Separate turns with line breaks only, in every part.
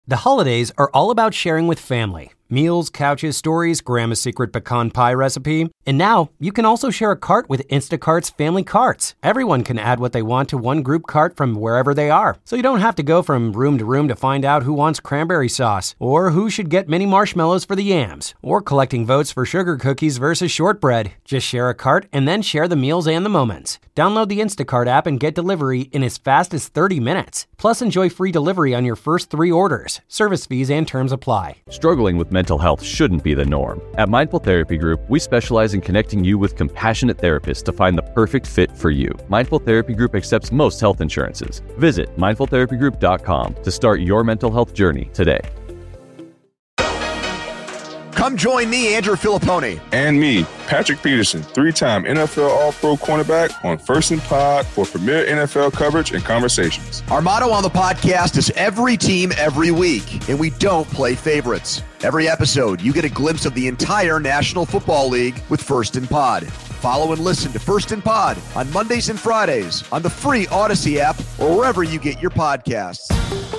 The holidays are all about sharing with family. Meals, couches, stories, Grandma's secret pecan pie recipe. And now, you can also share a cart with Instacart's Family Carts. Everyone can add what they want to one group cart from wherever they are. So you don't have to go from room to find out who wants cranberry sauce, or who should get mini marshmallows for the yams, or collecting votes for sugar cookies versus shortbread. Just share a cart and then share the meals and the moments. Download the Instacart app and get delivery in as fast as 30 minutes. Plus, enjoy free delivery on your first 3 orders. Service fees and terms apply.
Struggling with mental health shouldn't be the norm. At Mindful Therapy Group, we specialize in connecting you with compassionate therapists to find the perfect fit for you. Mindful Therapy Group accepts most health insurances. Visit mindfultherapygroup.com to start your mental health journey today.
Come join me, Andrew Filippone.
And me, Patrick Peterson, 3-time NFL All-Pro cornerback on First and Pod for premier NFL coverage and conversations.
Our motto on the podcast is every team, every week, and we don't play favorites. Every episode, you get a glimpse of the entire National Football League with First and Pod. Follow and listen to First and Pod on Mondays and Fridays on the free Odyssey app or wherever you get your podcasts.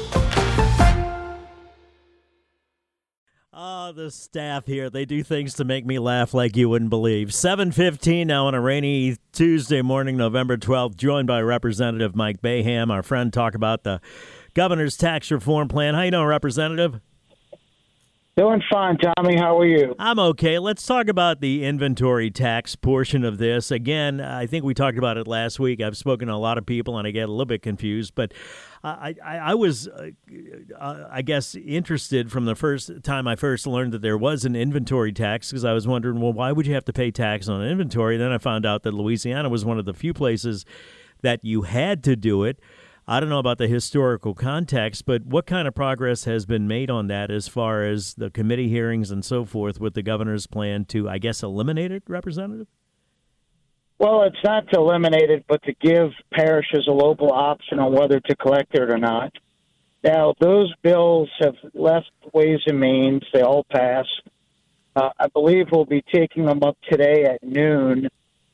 The staff here, they do things to make me laugh like you wouldn't believe. 7:15 now on a rainy Tuesday morning, November 12th, joined by Representative Mike Boeheim, our friend, talk about the governor's tax reform plan. How you doing, Representative?
Doing fine, Tommy. How are you?
I'm okay. Let's talk about the inventory tax portion of this. Again, I think we talked about it last week. I've spoken to a lot of people, and I get a little bit confused. But I was, I guess, interested from the first time I first learned that there was an inventory tax, because I was wondering, well, why would you have to pay tax on an inventory? Then I found out that Louisiana was one of the few places that you had to do it. I don't know about the historical context, but what kind of progress has been made on that as far as the committee hearings and so forth with the governor's plan to, I guess, eliminate it, Representative?
Well, it's not to eliminate it, but to give parishes a local option on whether to collect it or not. Now, those bills have left Ways and Means. They all passed. I believe we'll be taking them up today at noon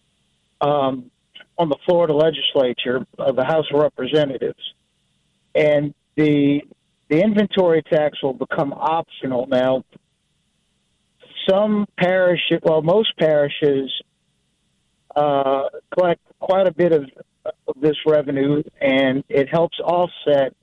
on the Florida legislature, the House of Representatives. And the inventory tax will become optional now. Some parishes, well, most parishes collect quite a bit of this revenue, and it helps offset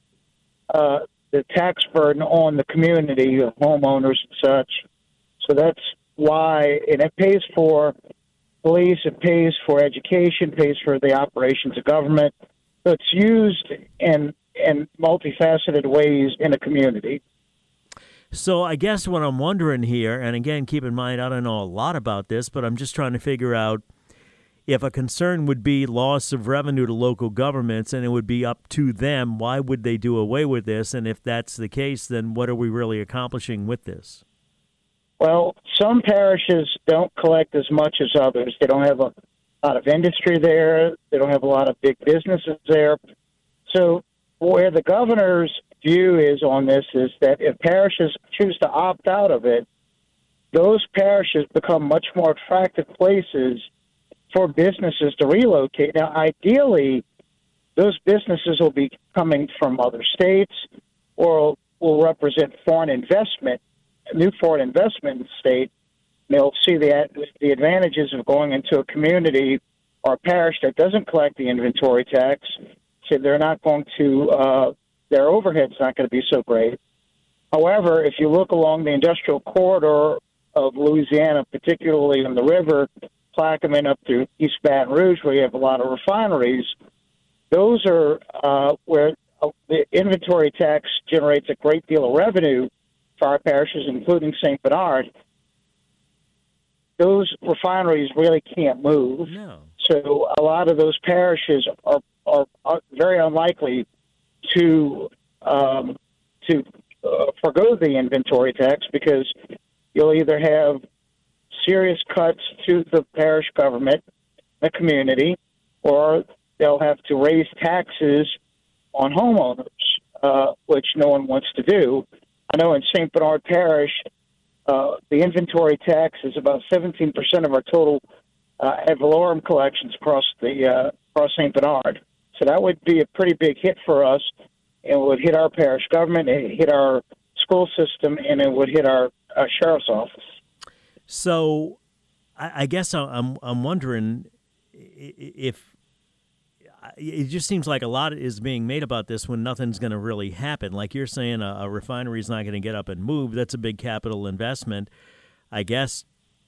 the tax burden on the community of homeowners and such. So that's why, and it pays for police, it pays for education, pays for the operations of government. So it's used in multifaceted ways in a community.
So I guess what I'm wondering here, and again, keep in mind, I don't know a lot about this, but I'm just trying to figure out if a concern would be loss of revenue to local governments and it would be up to them, why would they do away with this? And if that's the case, then what are we really accomplishing with this?
Well, some parishes don't collect as much as others. They don't have a lot of industry there. They don't have a lot of big businesses there. So where the governor's view is on this is that if parishes choose to opt out of it, those parishes become much more attractive places for businesses to relocate. Now, ideally, those businesses will be coming from other states or will represent foreign investment, new foreign investment in the state. They'll see the advantages of going into a community or a parish that doesn't collect the inventory tax. So they're not going to, their overhead's not going to be so great. However, if you look along the industrial corridor of Louisiana, particularly on the river, Plaquemine up through East Baton Rouge, where you have a lot of refineries, those are where the inventory tax generates a great deal of revenue for our parishes, including St. Bernard. Those refineries really can't move.
No.
So a lot of those parishes are very unlikely to forgo the inventory tax, because you'll either have serious cuts to the parish government, the community, or they'll have to raise taxes on homeowners, which no one wants to do. I know in St. Bernard Parish, the inventory tax is about 17% of our total ad valorem collections across St. Bernard. So that would be a pretty big hit for us. it would hit our parish government, it hit our school system, and it would hit our sheriff's office.
So I guess I'm wondering if it just seems like a lot is being made about this when nothing's going to really happen. Like you're saying, a refinery is not going to get up and move. That's a big capital investment. I guess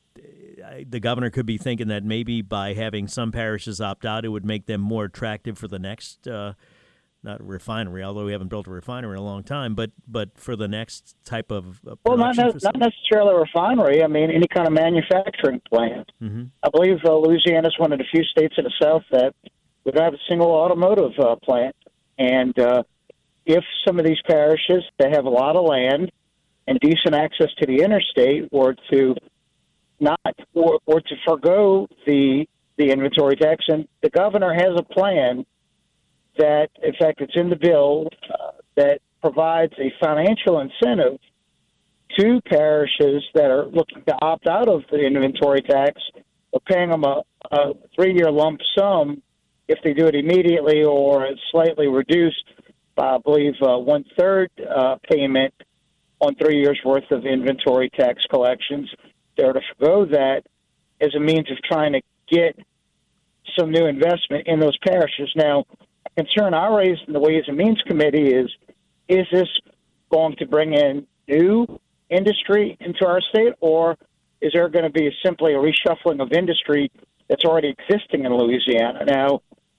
the governor could be thinking that maybe by having some parishes opt out, it would make them more attractive for the next, not refinery, although we haven't built a refinery in a long time, but for the next type of
well, not necessarily a refinery. I mean, any kind of manufacturing plant.
Mm-hmm.
I believe Louisiana is one of the few states in the South that would have a single automotive plant. And if some of these parishes that have a lot of land and decent access to the interstate were to not or to forgo the inventory tax, and the governor has a plan that, in fact, it's in the bill that provides a financial incentive to parishes that are looking to opt out of the inventory tax, or paying them a 3-year lump sum if they do it immediately, or slightly reduced by, I believe, 1/3 payment on 3 years' worth of inventory tax collections. They're to forgo that as a means of trying to get some new investment in those parishes. Now, a concern I raised in the Ways and Means Committee is this going to bring in new industry into our state, or is there going to be simply a reshuffling of industry that's already existing in Louisiana? Now,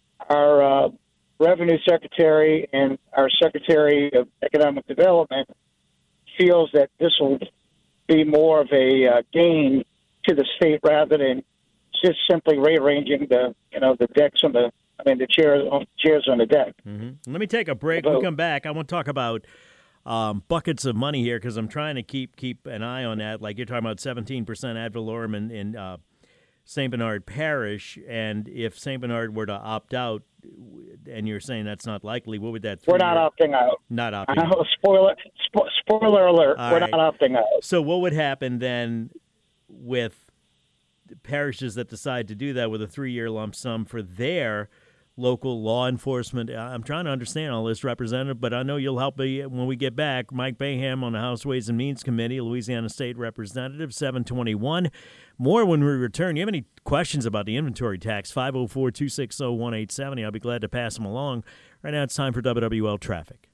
our Revenue Secretary and our Secretary of Economic Development feels that this will be more of a gain to the state rather than just simply rearranging the decks on the chairs on the deck.
Mm-hmm. Let me take a break. We'll come back. I want to talk about buckets of money here because I'm trying to keep an eye on that. Like you're talking about 17% ad valorem in St. Bernard Parish, and if St. Bernard were to opt out, and you're saying that's not likely, what would that?
We're not opting out.
Not opting out.
Spoiler alert.
All
We're
right.
not opting out.
So what would happen then with parishes that decide to do that with a 3-year lump sum for their local law enforcement? I'm trying to understand all this, Representative, but I know you'll help me when we get back. Mike Bayham on the House Ways and Means Committee, Louisiana State Representative, 721. More when we return. You have any questions about the inventory tax? 504-260-1870. I'll be glad to pass them along. Right now it's time for WWL Traffic.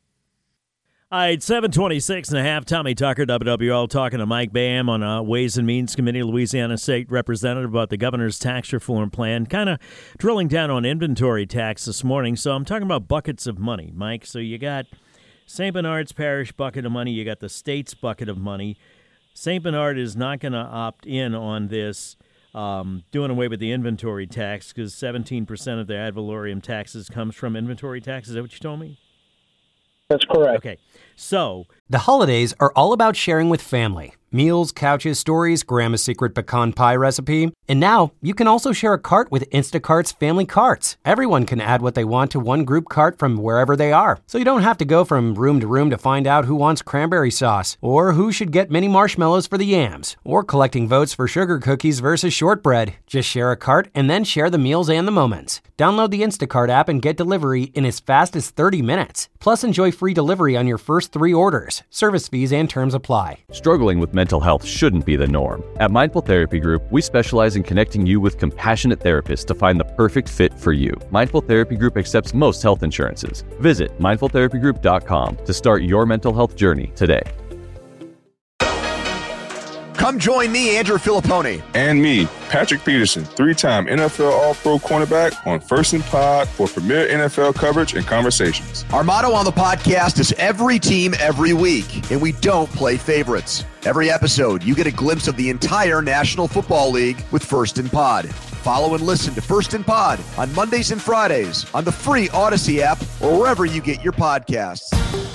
All right, 7:26 and a half. Tommy Tucker, WWL, talking to Mike Bayham on Ways and Means Committee, Louisiana State Representative, about the governor's tax reform plan. Kind of drilling down on inventory tax this morning. So I'm talking about buckets of money, Mike. So you got St. Bernard's Parish bucket of money. You got the state's bucket of money. St. Bernard is not going to opt in on this, doing away with the inventory tax, because 17% of their ad valorem taxes comes from inventory tax. Is that what you told me?
That's correct.
Okay, so
The holidays are all about sharing with family. Meals, couches, stories, Grandma's secret pecan pie recipe. And now you can also share a cart with Instacart's family carts. Everyone can add what they want to one group cart from wherever they are. So you don't have to go from room to room to find out who wants cranberry sauce, or who should get mini marshmallows for the yams, or collecting votes for sugar cookies versus shortbread. Just share a cart and then share the meals and the moments. Download the Instacart app and get delivery in as fast as 30 minutes. Plus enjoy free delivery on your first 3 orders. Service fees and terms apply.
Struggling with mental health shouldn't be the norm. At Mindful Therapy Group, we specialize in connecting you with compassionate therapists to find the perfect fit for you. Mindful Therapy Group accepts most health insurances. Visit mindfultherapygroup.com to start your mental health journey today.
Come join me, Andrew Filippone.
And me, Patrick Peterson, 3-time NFL All-Pro cornerback on First and Pod for premier NFL coverage and conversations.
Our motto on the podcast is every team, every week, and we don't play favorites. Every episode, you get a glimpse of the entire National Football League with First and Pod. Follow and listen to First and Pod on Mondays and Fridays on the free Odyssey app or wherever you get your podcasts.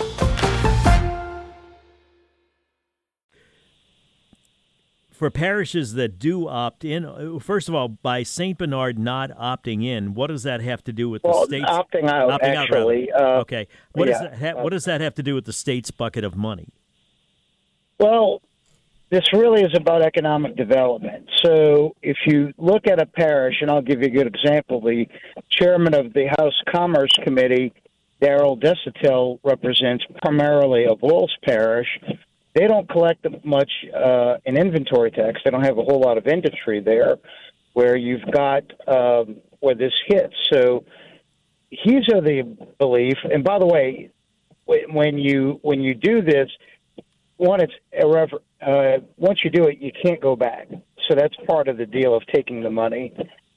For parishes that do opt in, first of all, by St. Bernard not opting in, what does that have to do with the state's
opting out? Actually,
okay. What does that have to do with the state's bucket of money?
Well, this really is about economic development. So if you look at a parish, and I'll give you a good example, the chairman of the House Commerce Committee Darrell Desautels represents primarily of Walls Parish, they don't collect much in inventory tax. They don't have a whole lot of industry there where you've got where this hits. So he's of the belief, and by the way, when you do this, once you do it, you can't go back. So that's part of the deal of taking the money.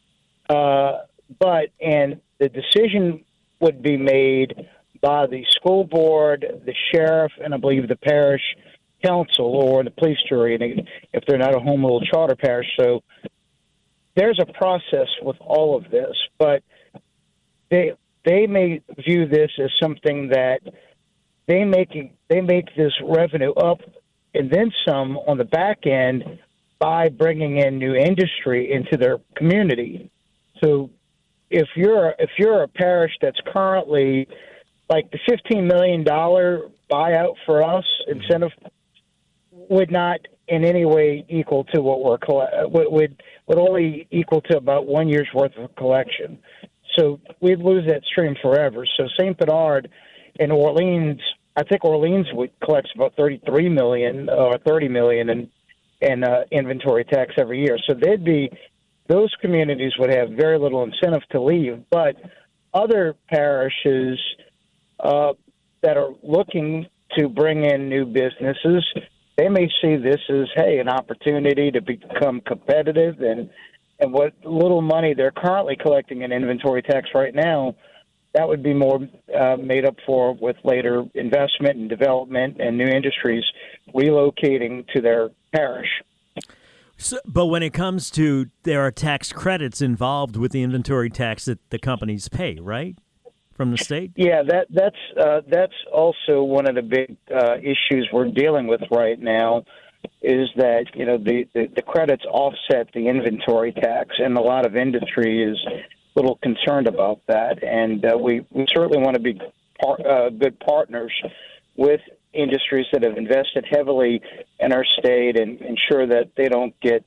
And the decision would be made by the school board, the sheriff, and I believe the parish council or the police jury, if they're not a home rule charter parish. So there's a process with all of this, but they may view this as something that they make this revenue up and then some on the back end by bringing in new industry into their community. So if you're a parish that's currently like the $15 million buyout for us incentive would not in any way equal to what would only equal to about 1 year's worth of collection. So we'd lose that stream forever. So St. Bernard and Orleans, I think Orleans collects about $33 million or $30 million in inventory tax every year. So those communities would have very little incentive to leave. But other parishes that are looking to bring in new businesses, they may see this as, hey, an opportunity to become competitive, and what little money they're currently collecting in inventory tax right now, that would be more made up for with later investment and development and new industries relocating to their parish.
So, but when it comes to, there are tax credits involved with the inventory tax that the companies pay, right, from the state?
Yeah, that's also one of the big issues we're dealing with right now, is that the credits offset the inventory tax, and a lot of industry is a little concerned about that, and we certainly want to be good partners with industries that have invested heavily in our state and ensure that they don't get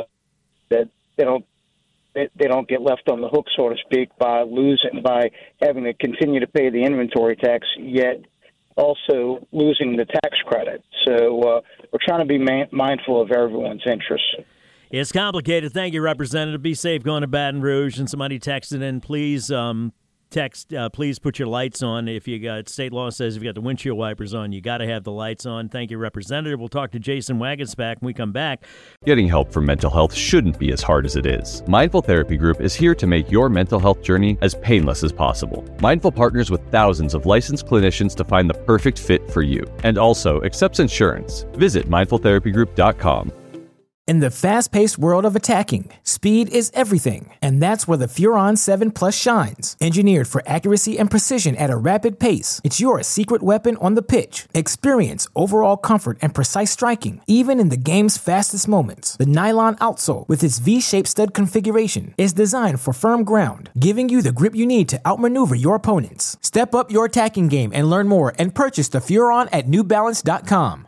left on the hook, so to speak, by having to continue to pay the inventory tax, yet also losing the tax credit. So we're trying to be mindful of everyone's interests.
It's complicated. Thank you, Representative. Be safe going to Baton Rouge. And somebody texted in, please please put your lights on. If you got, state law says if you got the windshield wipers on, you got to have the lights on. Thank you, Representative. We'll talk to Jason Wagensback when we come back.
Getting help for mental health shouldn't be as hard as it is. Mindful Therapy Group is here to make your mental health journey as painless as possible. Mindful partners with thousands of licensed clinicians to find the perfect fit for you, and also accepts insurance. Visit mindfultherapygroup.com.
In the fast-paced world of attacking, speed is everything, and that's where the Furon 7 Plus shines. Engineered for accuracy and precision at a rapid pace, it's your secret weapon on the pitch. Experience overall comfort and precise striking, even in the game's fastest moments. The nylon outsole, with its V-shaped stud configuration, is designed for firm ground, giving you the grip you need to outmaneuver your opponents. Step up your attacking game and learn more, and purchase the Furon at newbalance.com.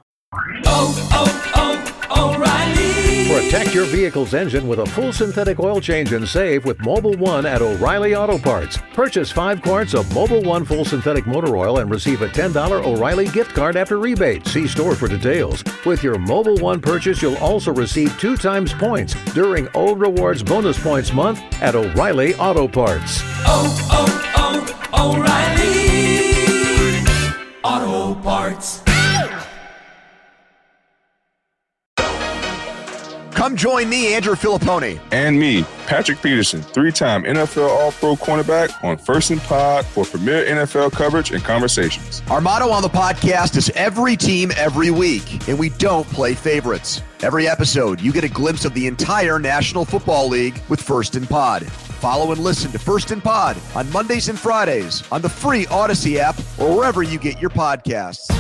O'Reilly.
Protect your vehicle's engine with a full synthetic oil change and save with Mobil 1 at O'Reilly Auto Parts. Purchase 5 quarts of Mobil 1 full synthetic motor oil and receive a $10 O'Reilly gift card after rebate. See store for details. With your Mobil 1 purchase, you'll also receive 2 times points during Old Rewards Bonus Points Month at O'Reilly Auto Parts.
O'Reilly Auto Parts.
Come join me, Andrew Filippone.
And me, Patrick Peterson, 3-time NFL All-Pro cornerback on First and Pod for premier NFL coverage and conversations.
Our motto on the podcast is every team, every week, and we don't play favorites. Every episode, you get a glimpse of the entire National Football League with First and Pod. Follow and listen to First and Pod on Mondays and Fridays on the free Odyssey app or wherever you get your podcasts.